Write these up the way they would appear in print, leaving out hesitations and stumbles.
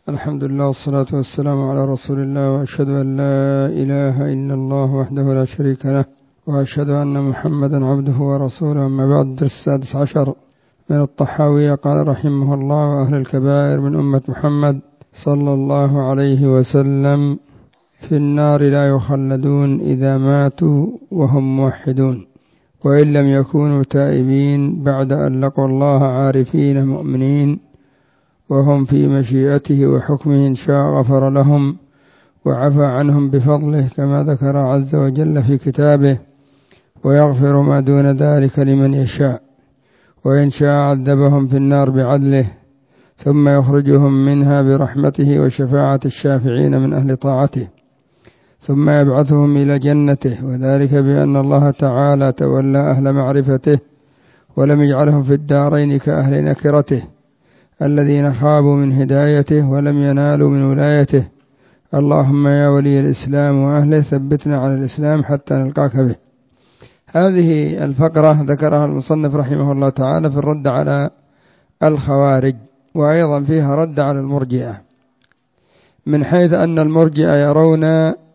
الحمد لله والصلاة والسلام على رسول الله، وأشهد أن لا إله إلا الله وحده لا شريك له، وأشهد أن محمدا عبده ورسوله. أما بعد، الدرس 16 من الطحاوية. قال رحمه الله: وأهل الكبائر من أمة محمد صلى الله عليه وسلم في النار لا يخلدون إذا ماتوا وهم موحدون، وإن لم يكونوا تائبين بعد أن لقوا الله عارفين مؤمنين، وهم في مشيئته وحكمه، إن شاء غفر لهم وعفى عنهم بفضله كما ذكر عز وجل في كتابه، ويغفر ما دون ذلك لمن يشاء، وإن شاء عذبهم في النار بعدله ثم يخرجهم منها برحمته وشفاعة الشافعين من أهل طاعته، ثم يبعثهم إلى جنته، وذلك بأن الله تعالى تولى أهل معرفته ولم يجعلهم في الدارين كأهل نكرته الذين خابوا من هدايته ولم ينالوا من ولايته. اللهم يا ولي الإسلام وأهله ثبتنا على الإسلام حتى نلقاك به. هذه الفقرة ذكرها المصنف رحمه الله تعالى في الرد على الخوارج، وأيضا فيها رد على المرجئة، من حيث أن المرجئة يرون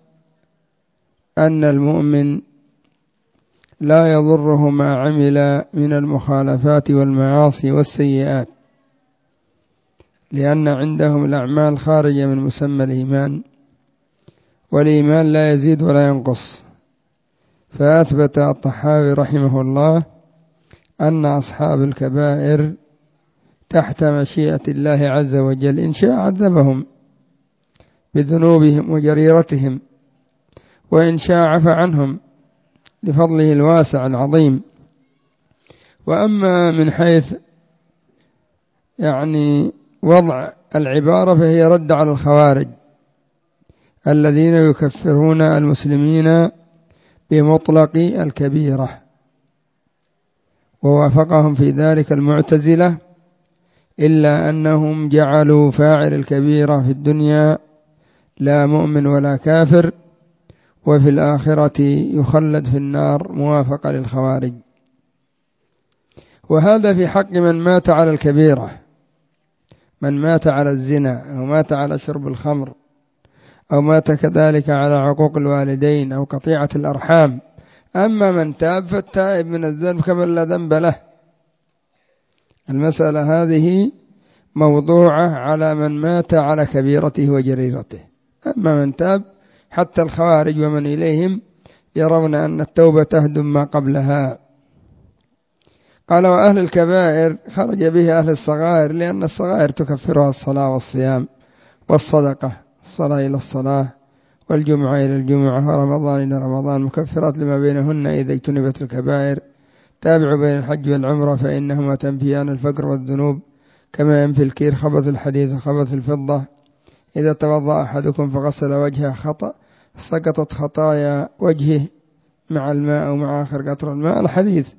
أن المؤمن لا يضره ما عمل من المخالفات والمعاصي والسيئات، لأن عندهم الأعمال خارجة من مسمى الإيمان، والإيمان لا يزيد ولا ينقص. فأثبت الطحاوي رحمه الله أن أصحاب الكبائر تحت مشيئة الله عز وجل، إن شاء عذبهم بذنوبهم وجريرتهم، وإن شاء عفى عنهم لفضله الواسع العظيم. وأما من حيث وضع العبارة فهي رد على الخوارج الذين يكفرون المسلمين بمطلق الكبيرة، ووافقهم في ذلك المعتزلة، إلا أنهم جعلوا فاعل الكبيرة في الدنيا لا مؤمن ولا كافر، وفي الآخرة يخلد في النار موافقة للخوارج. وهذا في حق من مات على الكبيرة، من مات على الزنا أو مات على شرب الخمر أو مات كذلك على عقوق الوالدين أو قطيعة الأرحام. أما من تاب فالتائب من الذنب كمن لا ذنب له. المسألة هذه موضوعة على من مات على كبيرته وجريرته. أما من تاب، حتى الخوارج ومن إليهم يرون أن التوبة تهدم ما قبلها. قال: وأهل الكبائر خرج به أهل الصغائر، لأن الصغائر تكفرها الصلاة والصيام والصدقة، الصلاة إلى الصلاة والجمعة إلى الجمعة ورمضان إلى رمضان، مكفرات لما بينهن إذا اجتنبت الكبائر. تابع بين الحج والعمرة فإنهما تنفيان الفقر والذنوب، كما ينفي الكير خبث الحديد وخبث الفضة. إذا توضأ أحدكم فغسل وجهه سقطت خطايا وجهه مع الماء ومع آخر قطر الماء، الحديث.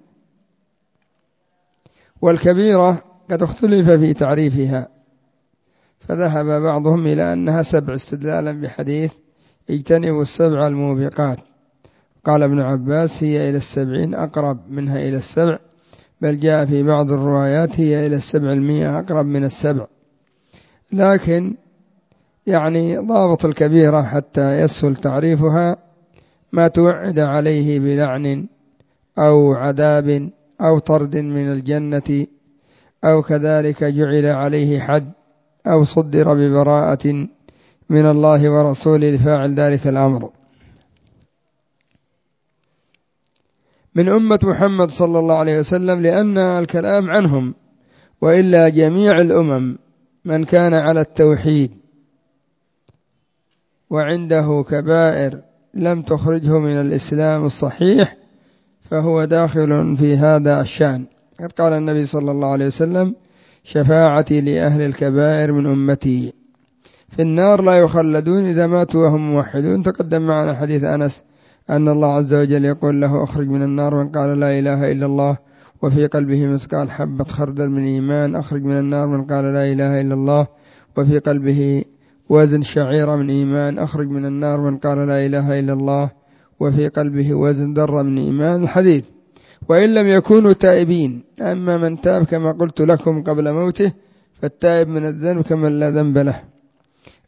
والكبيرة قد اختلف في تعريفها، فذهب بعضهم إلى أنها 7 استدلالا بحديث اجتنبوا 7 الموبقات. قال ابن عباس: هي إلى 70 أقرب منها إلى 7، بل جاء في بعض الروايات هي إلى 700 أقرب من 7. لكن ضابط الكبيرة حتى يسهل تعريفها ما توعد عليه بلعن أو عذاب أو طرد من الجنة، أو كذلك جعل عليه حد، أو صدر ببراءة من الله ورسوله لفاعل ذلك الأمر. من أمة محمد صلى الله عليه وسلم، لأن الكلام عنهم، وإلا جميع الأمم من كان على التوحيد وعنده كبائر لم تخرجه من الإسلام الصحيح فهو داخل في هذا الشأن. قد قال النبي صلى الله عليه وسلم: شفاعتي لأهل الكبائر من أمتي في النار لا يخلدون إذا ماتوا وهم موحدون. تقدم معنا حديث أنس أن الله عز وجل يقول له: أخرج من النار من قال لا إله إلا الله وفي قلبه مثقال حبة خردل من إيمان. أخرج من النار من قال لا إله إلا الله وفي قلبه وزن شعيرة من إيمان. أخرج من النار من قال لا إله إلا الله وفي قلبه وزن ذرة من إيمان، الحديث. وإن لم يكونوا تائبين، أما من تاب كما قلت لكم قبل موته فالتائب من الذنب كمن لا ذنب له.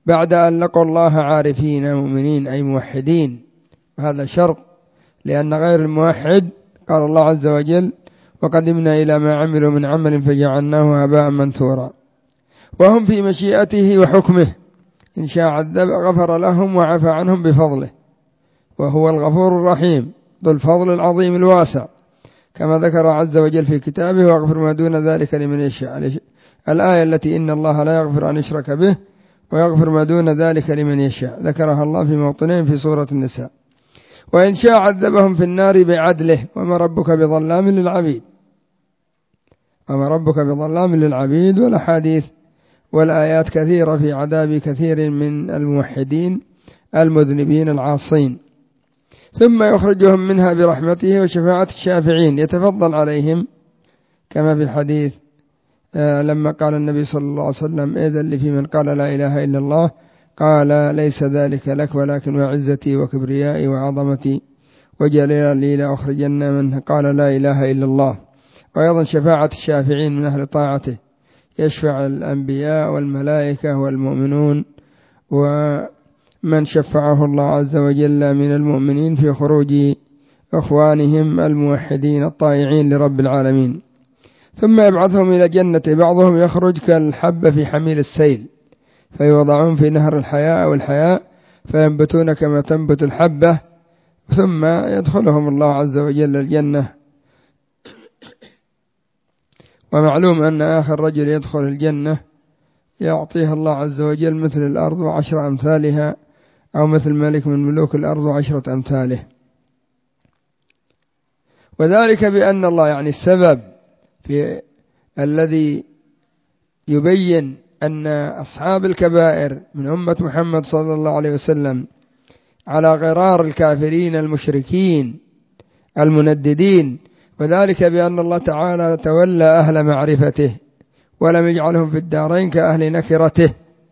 بعد أن لقوا الله عارفين مؤمنين أي موحدين، وهذا شرط، لأن غير الموحد قال الله عز وجل وقدمنا إلى ما عملوا من عمل فجعلناه هباء منثورا. وهم في مشيئته وحكمه، إن شاء عذب غفر لهم وعفى عنهم بفضله، وهو الغفور الرحيم ذو الفضل العظيم الواسع، كما ذكر عز وجل في كتابه واغفر ما دون ذلك لمن يشاء، الآية التي إن الله لا يغفر أن يشرك به ويغفر ما دون ذلك لمن يشاء، ذكرها الله في موطنين في سورة النساء. وإن شاء عذبهم في النار بعدله وما ربك بظلام للعبيد، وما ربك بظلام للعبيد. والأحاديث والآيات كثيرة في عذاب كثير من الموحدين المذنبين العاصين. ثم يخرجهم منها برحمته وشفاعة الشافعين، يتفضل عليهم، كما في الحديث لما قال النبي صلى الله عليه وسلم إذن لي في من قال لا إله إلا الله، قال ليس ذلك لك ولكن وعزتي وكبريائي وعظمتي وجلالي لأخرجن من قال لا إله إلا الله. وأيضا شفاعة الشافعين من أهل طاعته، يشفع الأنبياء والملائكة والمؤمنون ومن شفعه الله عز وجل من المؤمنين في خروج إخوانهم الموحدين الطائعين لرب العالمين. ثم يبعثهم إلى جنته، بعضهم يخرج كالحبة في حميل السيل، فيوضعون في نهر الحياة والحياة فينبتون كما تنبت الحبة، ثم يدخلهم الله عز وجل الجنة. ومعلوم أن آخر رجل يدخل الجنة يعطيها الله عز وجل مثل الأرض وعشر أمثالها، أو مثل ملك من ملوك الأرض وعشرة أمثاله. وذلك بأن الله، يعني السبب في الذي يبين أن أصحاب الكبائر من أمة محمد صلى الله عليه وسلم على غرار الكافرين المشركين المنددين، وذلك بأن الله تعالى تولى أهل معرفته ولم يجعلهم في الدارين كأهل نكرته،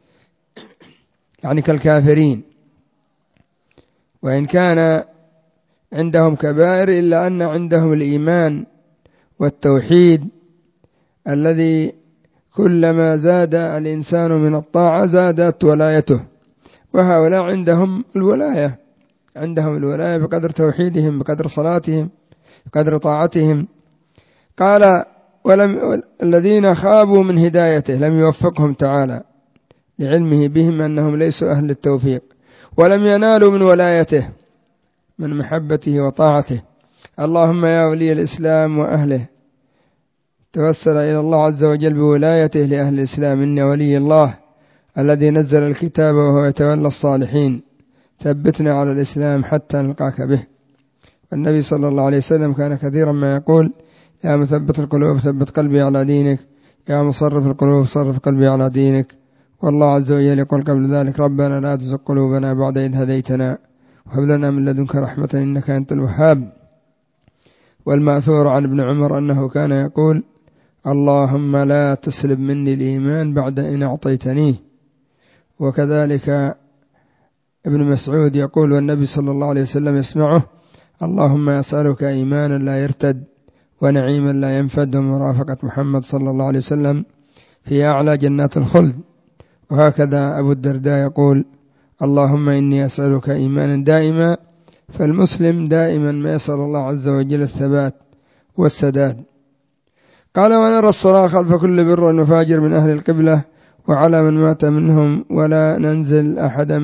يعني كالكافرين، وإن كان عندهم كبائر إلا أن عندهم الإيمان والتوحيد الذي كلما زاد الإنسان من الطاعة زادت ولايته. وهؤلاء عندهم الولاية بقدر توحيدهم، بقدر صلاتهم، بقدر طاعتهم. قال الذين خابوا من هدايته لم يوفقهم تعالى لعلمه بهم أنهم ليسوا أهل التوفيق، ولم ينالوا من ولايته من محبته وطاعته. اللهم يا ولي الإسلام وأهله، توسل إلى الله عز وجل بولايته لأهل الإسلام، إن ولي الله الذي نزل الكتاب وهو يتولى الصالحين، ثبتنا على الإسلام حتى نلقاك به. النبي صلى الله عليه وسلم كان كثيرا ما يقول يا مثبت القلوب ثبت قلبي على دينك، يا مصرف القلوب صرف قلبي على دينك. والله عز وجل يقول قبل ذلك ربنا لا تزغ قلوبنا بعد إذ هديتنا وهب لنا من لدنك رحمة إنك أنت الوهاب. والمأثور عن ابن عمر أنه كان يقول اللهم لا تسلب مني الإيمان بعد إن أعطيتنيه. وكذلك ابن مسعود يقول والنبي صلى الله عليه وسلم يسمعه اللهم أسألك إيمانا لا يرتد ونعيما لا ينفد ومرافقة محمد صلى الله عليه وسلم في أعلى جنات الخلد. وهكذا أبو الدرداء يقول اللهم إني أسألك إيمانا دائما. فالمسلم دائما ما يسأل الله عز وجل الثبات والسداد. قال ونرى الصلاة خلف كل بر وفاجر من أهل القبلة وعلى من مات منهم، ولا ننزل أحدا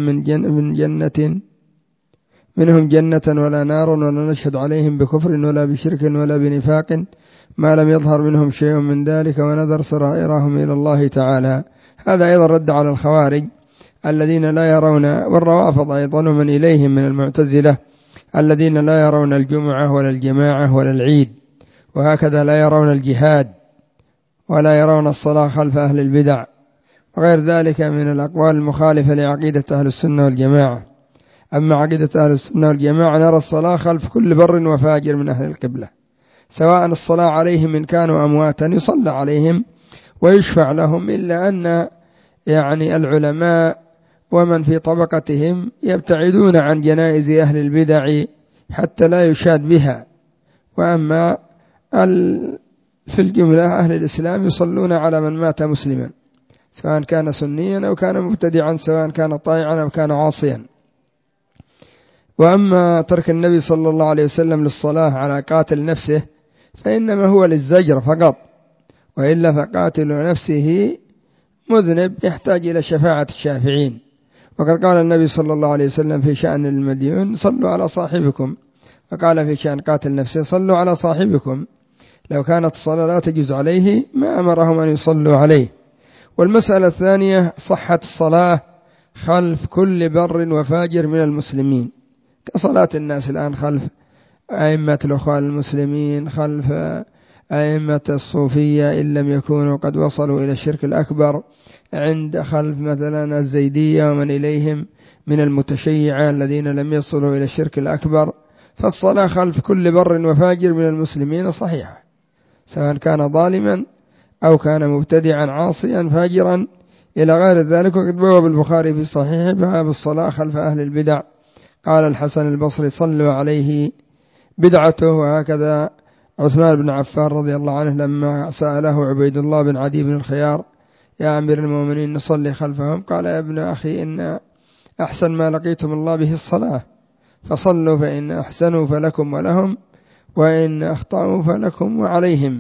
منهم جنة ولا نار، ولا نشهد عليهم بكفر ولا بشرك ولا بنفاق ما لم يظهر منهم شيء من ذلك، ونذر سرائرهم إلى الله تعالى. هذا أيضا رد على الخوارج الذين لا يرون، والروافض أيضا من إليهم من المعتزلة الذين لا يرون الجمعة ولا الجماعة ولا العيد، وهكذا لا يرون الجهاد ولا يرون الصلاة خلف أهل البدع وغير ذلك من الأقوال المخالفة لعقيدة أهل السنة والجماعة. أما عقيدة أهل السنة والجماعة نرى الصلاة خلف كل بر وفاجر من أهل القبلة، سواء الصلاة عليهم إن كانوا أمواتا يصلى عليهم ويشفع لهم، إلا أن يعني العلماء ومن في طبقتهم يبتعدون عن جنائز أهل البدع حتى لا يشاد بها. وأما في الجملة أهل الإسلام يصلون على من مات مسلما، سواء كان سنيا أو كان مبتدعا، سواء كان طائعا أو كان عاصيا. وأما ترك النبي صلى الله عليه وسلم للصلاة على قاتل نفسه فإنما هو للزجر فقط، وإلا فقاتل نفسه مذنب يحتاج إلى شفاعة الشافعين. وقد قال النبي صلى الله عليه وسلم في شأن المديون: صلوا على صاحبكم. فقال في شأن قاتل نفسه: صلوا على صاحبكم. لو كانت الصلاة لا تجوز عليه ما أمرهم أن يصلوا عليه. والمسألة الثانية صحة الصلاة خلف كل بر وفاجر من المسلمين، كصلاة الناس الآن خلف أئمة الأخوان المسلمين، خلف أئمة الصوفية إن لم يكونوا قد وصلوا إلى الشرك الأكبر، عند خلف مثلا الزيدية ومن إليهم من المتشيعة الذين لم يصلوا إلى الشرك الأكبر. فالصلاة خلف كل بر وفاجر من المسلمين صحيحة، سواء كان ظالما أو كان مبتدعا عاصيا فاجرا إلى غير ذلك. وقد بواب البخاري في صحيحه باب الصلاة خلف أهل البدع. قال الحسن البصري: صلوا عليه بدعته. وهكذا عثمان بن عفان رضي الله عنه لما سأله عبيد الله بن عدي بن الخيار: يا أمير المؤمنين نصلي خلفهم؟ قال: يا ابن أخي، إن أحسن ما لقيتم الله به الصلاة، فصلوا فإن أحسنوا فلكم ولهم، وإن أخطأوا فلكم وعليهم.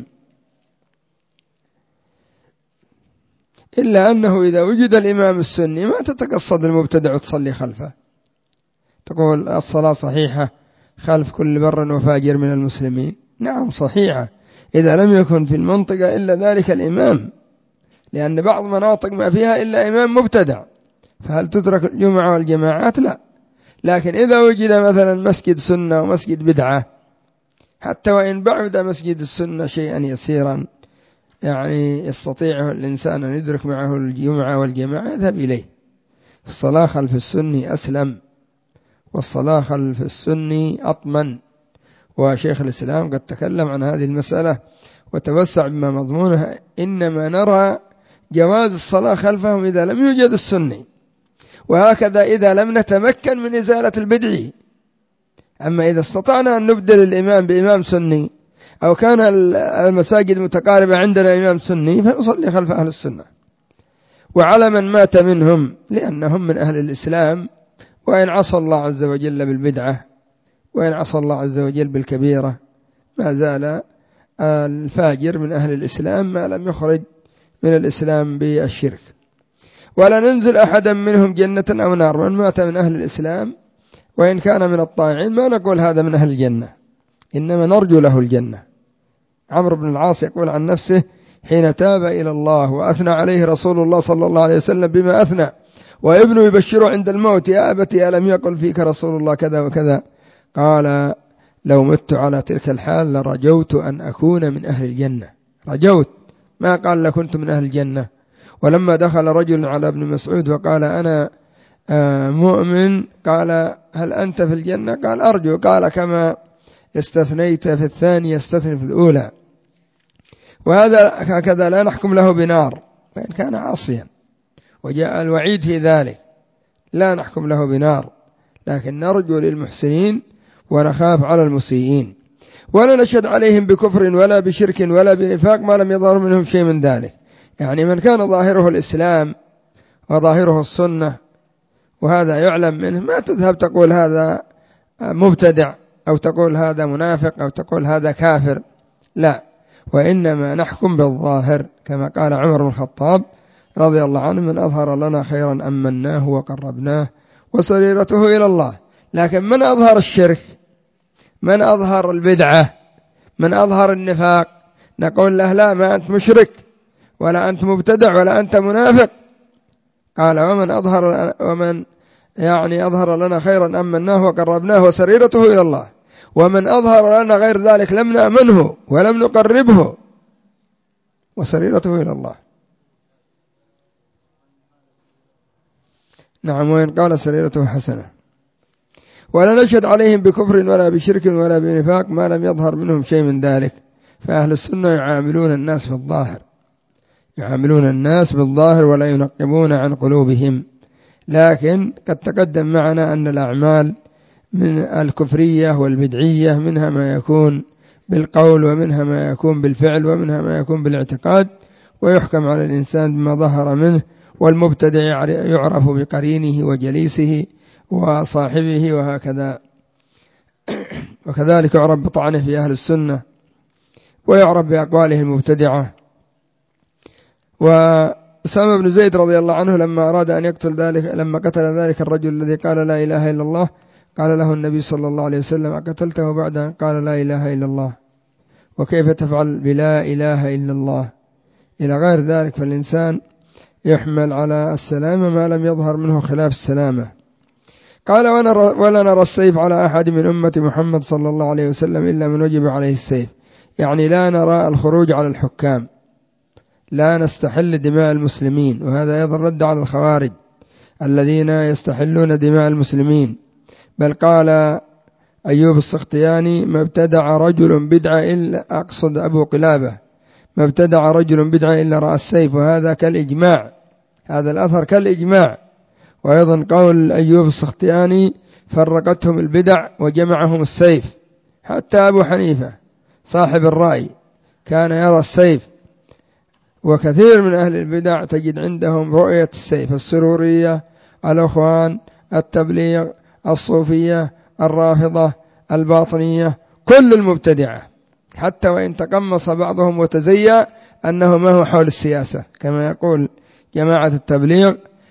إلا أنه إذا وجد الإمام السني ما تتقصد المبتدع وتصلي خلفه، تقول الصلاة صحيحة خلف كل بر وفاجر من المسلمين. نعم صحيحة إذا لم يكن في المنطقة إلا ذلك الإمام، لأن بعض مناطق ما فيها إلا إمام مبتدع، فهل تترك الجمعة والجماعات؟ لا. لكن إذا وجد مثلا مسجد سنة ومسجد بدعة، حتى وإن بعد مسجد السنة شيئا يسيرا يعني يستطيع الإنسان أن يدرك معه الجمعة والجماعة، يذهب إليه. الصلاة خلف السني أسلم، والصلاة خلف السني أطمن. وشيخ الإسلام قد تكلم عن هذه المسألة وتوسع بما مضمونها: إنما نرى جواز الصلاة خلفهم إذا لم يوجد السني، وهكذا إذا لم نتمكن من إزالة البدع. أما إذا استطعنا أن نبدل الإمام بإمام سني، أو كان المساجد متقاربة عندنا إمام سني، فنصلي خلف أهل السنة. وعلى من مات منهم، لأنهم من أهل الإسلام، وإن عصى الله عز وجل بالبدعة، وإن عصى الله عز وجل بالكبيرة، ما زال الفاجر من أهل الإسلام ما لم يخرج من الإسلام بالشرك. ولا ننزل أحدا منهم جنة أو نار. من مات من أهل الإسلام وإن كان من الطاعين ما نقول هذا من أهل الجنة، إنما نرجو له الجنة. عمرو بن العاص يقول عن نفسه: حين تاب إلى الله وأثنى عليه رسول الله صلى الله عليه وسلم بما أثنى، وابنه يبشره عند الموت: يا أبتي ألم يقل فيك رسول الله كذا وكذا؟ قال: لو مت على تلك الحال لرجوت أن أكون من أهل الجنة. رجوت، ما قال لكنت من أهل الجنة. ولما دخل رجل على ابن مسعود وقال: أنا مؤمن، قال: هل أنت في الجنة؟ قال: أرجو. قال: كما استثنيت في الثانية استثني في الأولى. وهذا هكذا لا نحكم له بنار وإن كان عاصيا، وجاء الوعيد في ذلك، لا نحكم له بنار، لكن نرجو للمحسنين ونخاف على المسيئين. ولا نشهد عليهم بكفر ولا بشرك ولا بنفاق ما لم يظهر منهم شيء من ذلك. يعني من كان ظاهره الإسلام وظاهره السنة وهذا يعلم منه، ما تذهب تقول هذا مبتدع أو تقول هذا منافق أو تقول هذا كافر، لا، وإنما نحكم بالظاهر كما قال عمر بن الخطاب رضي الله عنه: من أظهر لنا خيرا أمناه وقربناه وسريرته إلى الله. لكن من أظهر الشرك، من أظهر البدعة، من أظهر النفاق، نقول له: لا، ما أنت مشرك ولا أنت مبتدع ولا أنت منافق. قال: ومن أظهر لنا خيرا أمناه وقربناه وسريرته إلى الله، ومن أظهر لنا غير ذلك لم نأمنه ولم نقربه وسريرته إلى الله. نعم، وإن قال سريرته حسنة. ولا نشهد عليهم بكفر ولا بشرك ولا بنفاق ما لم يظهر منهم شيء من ذلك. فأهل السنة يعاملون الناس بالظاهر، يعاملون الناس بالظاهر ولا ينقبون عن قلوبهم. لكن قد تقدم معنا أن الأعمال من الكفرية والبدعية منها ما يكون بالقول، ومنها ما يكون بالفعل، ومنها ما يكون بالاعتقاد، ويحكم على الإنسان بما ظهر منه، والمبتدع يعرف بقرينه وجليسه وصاحبه وهكذا. وكذلك يعرف بطعنه في أهل السنة، ويعرف بأقواله المبتدعة. وأسامة بن زيد رضي الله عنه لما أراد أن يقتل لما قتل ذلك الرجل الذي قال لا إله إلا الله، قال له النبي صلى الله عليه وسلم: أقتلته بعد أن قال لا إله إلا الله؟ وكيف تفعل بلا إله إلا الله؟ إلى غير ذلك. فالإنسان يحمل على السلامة ما لم يظهر منه خلاف السلامة. قال: ولا نرى السيف على أحد من أمة محمد صلى الله عليه وسلم إلا من وجب عليه السيف، يعني لا نرى الخروج على الحكام، لا نستحل دماء المسلمين. وهذا أيضا رد على الخوارج الذين يستحلون دماء المسلمين. بل قال أيوب السختياني: ما ابتدع رجل بدعة إلا، أقصد أبو قلابة، ما ابتدع رجل بدعة إلا رأى السيف. وهذا كالإجماع، هذا الأثر كالإجماع. وأيضا قول أيوب السختياني: فرقتهم البدع وجمعهم السيف. حتى أبو حنيفة صاحب الرأي كان يرى السيف. وكثير من أهل البدع تجد عندهم رؤية السيف: السرورية، الأخوان، التبليغ، الصوفية، الرافضة، الباطنية، كل المبتدعة، حتى وإن تقمص بعضهم وتزيأ أنه ما هو حول السياسة. كما يقول جماعة التبليغ: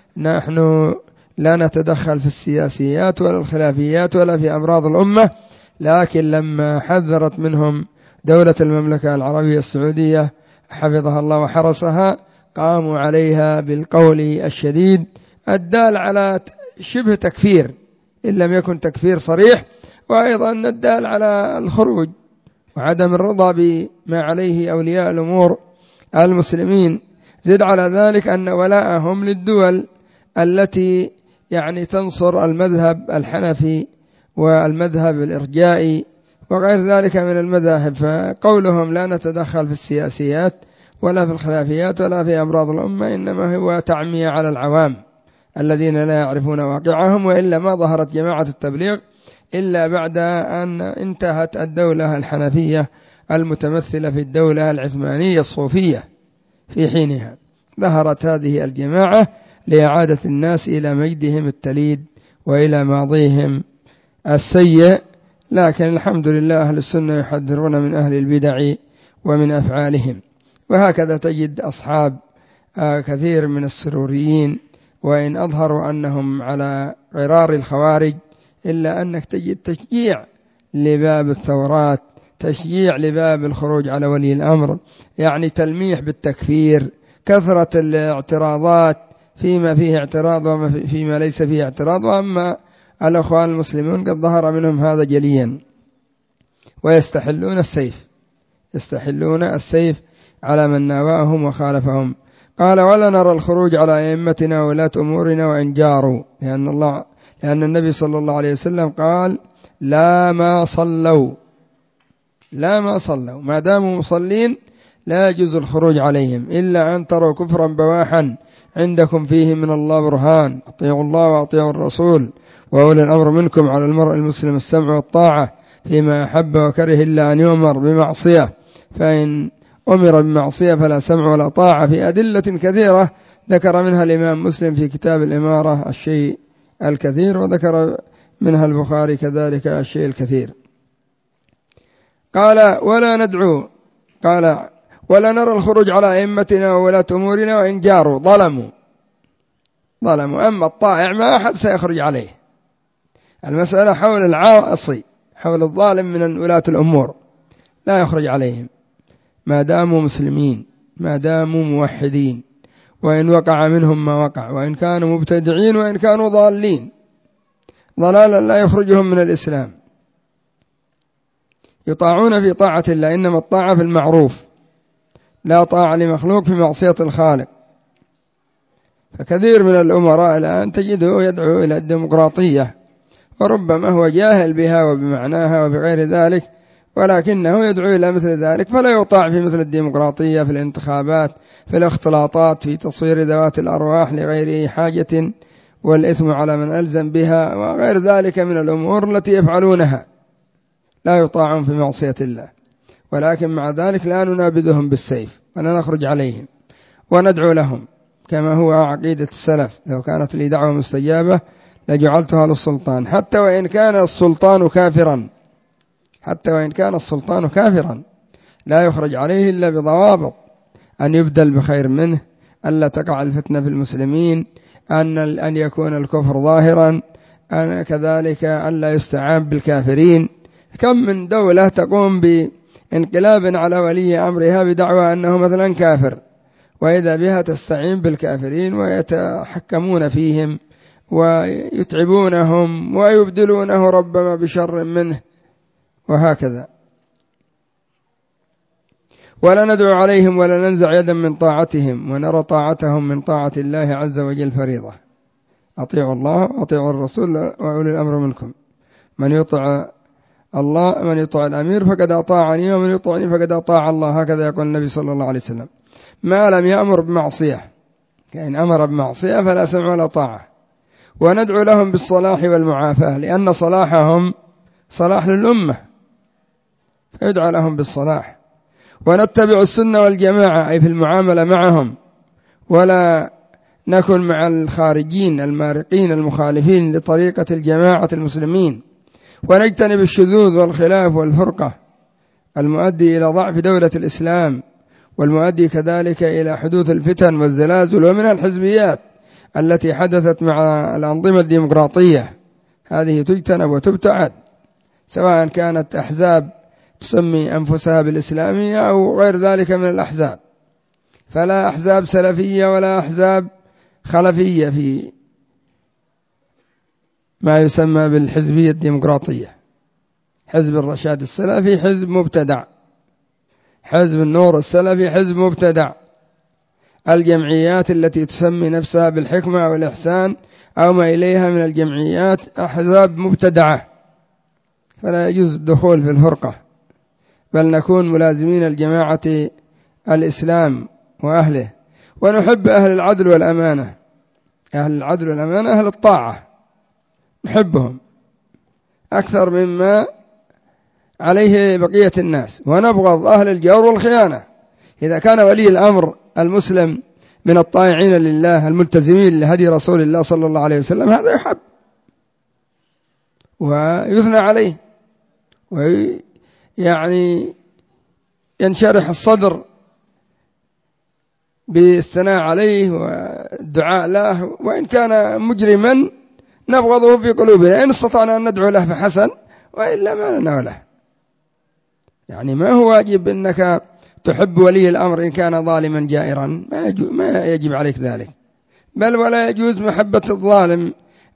نحن لا نتدخل في السياسيات ولا الخلافيات ولا في أمراض الأمة، لكن لما حذرت منهم دولة المملكة العربية السعودية حفظها الله وحرسها، قاموا عليها بالقول الشديد الدال على شبه تكفير إن لم يكن تكفير صريح، وأيضا الدال على الخروج وعدم الرضا بما عليه أولياء الأمور المسلمين. زد على ذلك أن ولاءهم للدول التي يعني تنصر المذهب الحنفي والمذهب الإرجائي وغير ذلك من المذاهب، فقولهم لا نتدخل في السياسيات ولا في الخلافيات ولا في أمراض الأمة إنما هو تعمية على العوام الذين لا يعرفون واقعهم. وإلا ما ظهرت جماعة التبليغ إلا بعد أن انتهت الدولة الحنفية المتمثلة في الدولة العثمانية الصوفية. في حينها ظهرت هذه الجماعة لإعادة الناس إلى مجدهم التليد وإلى ماضيهم السيء. لكن الحمد لله أهل السنة يحذرون من أهل البدع ومن أفعالهم. وهكذا تجد أصحاب كثير من السروريين وإن أظهروا أنهم على غرار الخوارج، إلا أنك تجد تشجيع لباب الثورات، تشجيع لباب الخروج على ولي الأمر، يعني تلميح بالتكفير، كثرة الاعتراضات فيما فيه اعتراض وفيما ليس فيه اعتراض. وأما الأخوان المسلمون قد ظهر منهم هذا جليا، ويستحلون السيف، يستحلون السيف على من ناواهم وخالفهم. قال: ولا نرى الخروج على أئمتنا وولاة أمورنا وإن جاروا، لأن النبي صلى الله عليه وسلم قال: لا ما صلوا ما داموا مصلين لا يجوز الخروج عليهم إلا أن تروا كفرا بواحا عندكم فيه من الله برهان، أطيعوا الله وأطيعوا الرسول وأولي الأمر منكم، على المرء المسلم السمع والطاعة فيما أحب وكره إلا أن يؤمر بمعصية، فإن أمر بمعصية فلا سمع ولا طاعة، في أدلة كثيرة ذكر منها الإمام مسلم في كتاب الإمارة الشيء الكثير، وذكر منها البخاري كذلك الشيء الكثير. قال: ولا نرى الخروج على أئمتنا وولاة أمورنا وإن جاروا ظلموا. أما الطائع ما أحد سيخرج عليه، المسألة حول العاصي، حول الظالم من ولاة الأمور، لا يخرج عليهم ما داموا مسلمين، ما داموا موحدين، وإن وقع منهم ما وقع، وإن كانوا مبتدعين، وإن كانوا ضالين ضلالا لا يخرجهم من الإسلام. يطاعون في طاعة الله، إنما الطاعة في المعروف، لا طاعة لمخلوق في معصية الخالق. فكثير من الأمراء الآن تجده يدعو إلى الديمقراطية، وربما هو جاهل بها وبمعناها وبغير ذلك، ولكنه يدعو إلى مثل ذلك، فلا يطاع في مثل الديمقراطية، في الانتخابات، في الاختلاطات، في تصوير ذوات الأرواح لغير حاجة، والإثم على من ألزم بها، وغير ذلك من الأمور التي يفعلونها، لا يطاعون في معصية الله. ولكن مع ذلك لا ننابذهم بالسيف ولا نخرج عليهم، وندعو لهم كما هو عقيدة السلف. لو كانت لي دعوة مستجابة لجعلتها للسلطان، حتى وإن كان السلطان كافرا، حتى وإن كان السلطان كافرا لا يخرج عليه إلا بضوابط: أن يبدل بخير منه، ألا تقع الفتنة في المسلمين، أن يكون الكفر ظاهرا، أن كذلك ألا يستعان بالكافرين. كم من دولة تقوم بانقلاب على ولي أمرها بدعوى أنه مثلا كافر، وإذا بها تستعين بالكافرين ويتحكمون فيهم ويتعبونهم ويبدلونه ربما بشر منه، وهكذا. ولا ندعو عليهم ولا ننزع يدا من طاعتهم، ونرى طاعتهم من طاعة الله عز وجل فريضة. أطيعوا الله وأطيعوا الرسول وأولي الأمر منكم. من يطع الله، من يطع الأمير فقد أطاعني، ومن يطعني فقد أطاع الله، هكذا يقول النبي صلى الله عليه وسلم، ما لم يأمر بمعصية. كأن أمر بمعصية فلا سمع ولا طاعة. وندعو لهم بالصلاح والمعافاة، لأن صلاحهم صلاح للأمة، فيدعى لهم بالصلاح. ونتبع السنة والجماعة، أي في المعاملة معهم، ولا نكن مع الخارجين المارقين المخالفين لطريقة الجماعة المسلمين. ونجتنب الشذوذ والخلاف والفرقة المؤدي إلى ضعف دولة الإسلام، والمؤدي كذلك إلى حدوث الفتن والزلازل، ومن الحزبيات التي حدثت مع الأنظمة الديمقراطية، هذه تجتنب وتبتعد، سواء كانت أحزاب تسمي أنفسها بالإسلامية أو غير ذلك من الأحزاب. فلا أحزاب سلفية ولا أحزاب خلفية في ما يسمى بالحزبية الديمقراطية. حزب الرشاد السلفي حزب مبتدع، حزب النور السلفي حزب مبتدع. الجمعيات التي تسمي نفسها بالحكمة أو الإحسان أو ما إليها من الجمعيات أحزاب مبتدعة، فلا يجوز الدخول في الفرقة، بل نكون ملازمين الجماعة الإسلام وأهله. ونحب أهل العدل والأمانة، أهل العدل والأمانة أهل الطاعة، نحبهم أكثر مما عليه بقية الناس. ونبغض أهل الجور والخيانة. إذا كان ولي الأمر المسلم من الطائعين لله الملتزمين لهدي رسول الله صلى الله عليه وسلم، هذا يحب ويثنى عليه، ويعني ينشرح الصدر بالثناء عليه والدعاء له. وإن كان مجرما نبغضه في قلوبنا، إن استطعنا أن ندعو له فحسن، وإلا ما لنا له. يعني ما هو واجب أنك تحب ولي الأمر إن كان ظالما جائرا، ما يجب عليك ذلك، بل ولا يجوز محبة الظالم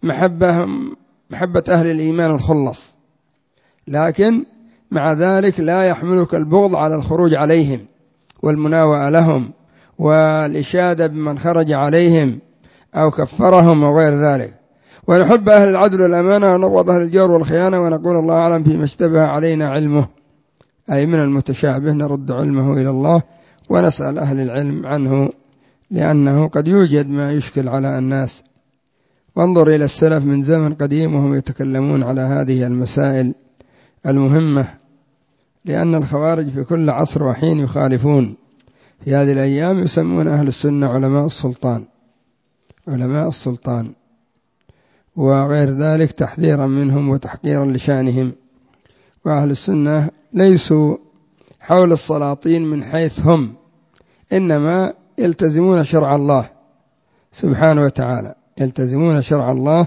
محبة أهل الإيمان الخلص. لكن مع ذلك لا يحملك البغض على الخروج عليهم والمناوئة لهم والإشادة بمن خرج عليهم أو كفرهم وغير ذلك. ونحب أهل العدل والأمانة، ونبغض أهل الجور والخيانة. ونقول الله أعلم فيما اشتبه علينا علمه، أي من المتشابه نرد علمه إلى الله ونسأل أهل العلم عنه، لأنه قد يوجد ما يشكل على الناس. وانظر إلى السلف من زمن قديم وهم يتكلمون على هذه المسائل المهمة، لأن الخوارج في كل عصر وحين يخالفون. في هذه الأيام يسمون أهل السنة علماء السلطان، علماء السلطان، وغير ذلك تحذيرا منهم وتحقيرا لشانهم. وأهل السنة ليسوا حول السلاطين من حيث هم، إنما يلتزمون شرع الله سبحانه وتعالى، يلتزمون شرع الله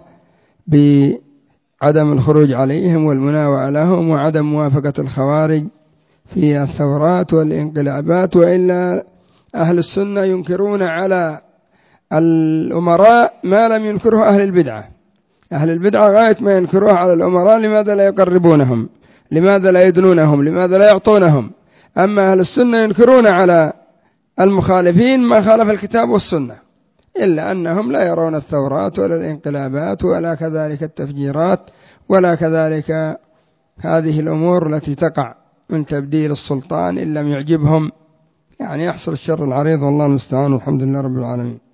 بعدم الخروج عليهم والمناوئة لهم، وعدم موافقة الخوارج في الثورات والانقلابات. وإلا أهل السنة ينكرون على الأمراء ما لم ينكره أهل البدعة. أهل البدعة غاية ما ينكروه على الأمراء، لماذا لا يقربونهم، لماذا لا يدنونهم، لماذا لا يعطونهم. أما أهل السنة ينكرون على المخالفين ما خالف الكتاب والسنة، إلا أنهم لا يرون الثورات ولا الانقلابات ولا كذلك التفجيرات ولا كذلك هذه الأمور التي تقع من تبديل السلطان إن لم يعجبهم. يعني يحصل الشر العريض، والله المستعان، والحمد لله رب العالمين.